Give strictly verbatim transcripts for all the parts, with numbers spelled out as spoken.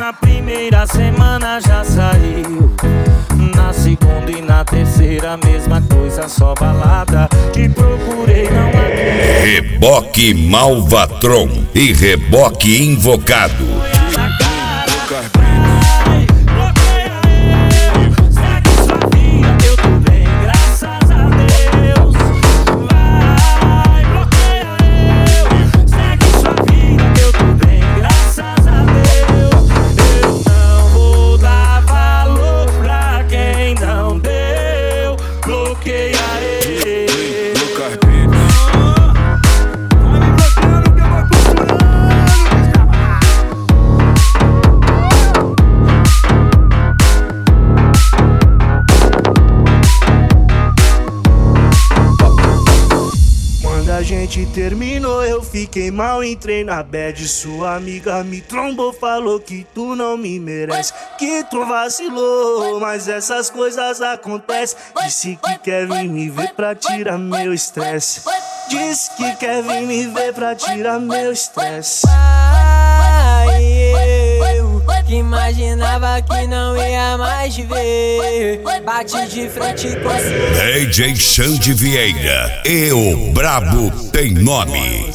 Na primeira semana já saiu, na segunda e na terceira mesma coisa, só balada. Te procurei, não achei. Reboque Malvatron e Reboque Invocado. A gente terminou, eu fiquei mal, entrei na bad. Sua amiga me trombou, falou que tu não me merece, que tu vacilou, mas essas coisas acontecem. Disse que quer vir me ver pra tirar meu estresse. Disse que quer vir me ver pra tirar meu estresse. Eu que imaginava que não ia mais te ver, bate de frente com a sua. D J Xande Vieira e o Brabo tem nome.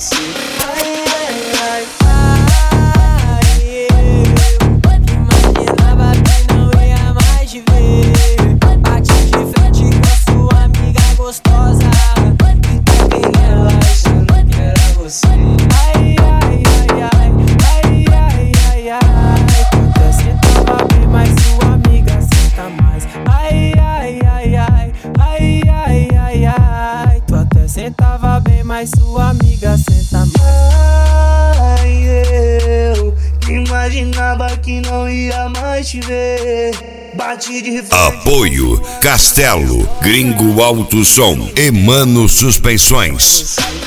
Sentava bem, mas sua amiga senta mais. Ai, eu que imaginava que não ia mais te ver, bate de frente. Apoio Castelo, Gringo Alto Som e Mano Suspensões.